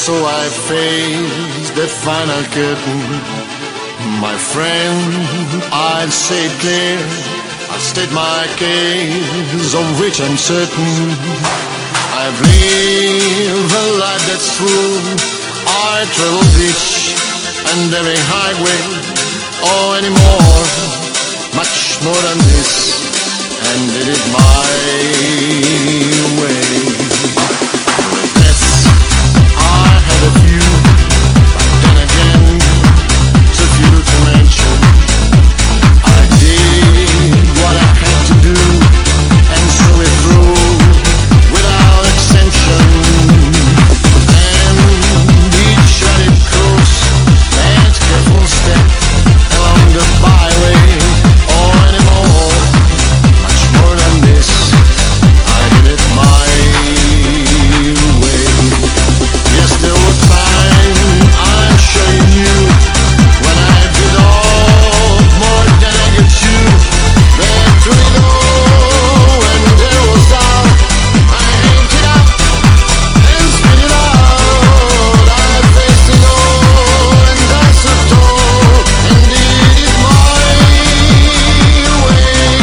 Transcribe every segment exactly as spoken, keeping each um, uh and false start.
So I faced the final curtain. My friend, I'll say it clear, I'll state my case, of which I'm certain. I've lived a life that's true. I traveled each and every highway. Oh, anymore, much more than this, and did it my way. Regrets, I had a few, but then again, too few to mention. I did what I had to do, and so it through, without extension. And each shot course, that careful step along the byway. Oh, anymore, much more than this, I did it my way. Yes, there were times I'm sure you knew when I did all more than I could chew. Then through it all, when there was doubt, I held it up and spit it out. I faced it all and danced all and did it my way.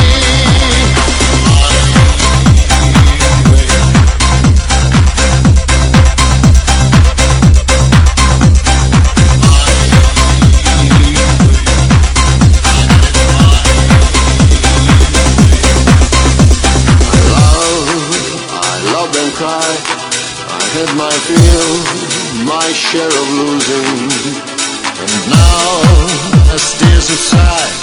I loved and cried. I had my fill, my share of losing. And now, as tears subside,